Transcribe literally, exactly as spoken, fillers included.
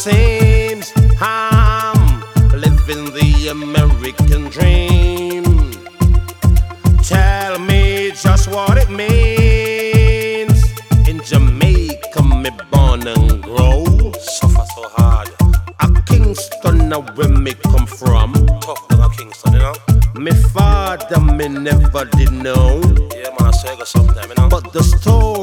seems I'm living the American dream. Tell me just what it means. In Jamaica, me born and grow. Suffer so hard. A Kingston, now where me come from. Tough like a Kingston, you know. Me father, me never did know. Yeah, man, I say I got something, you know. But the story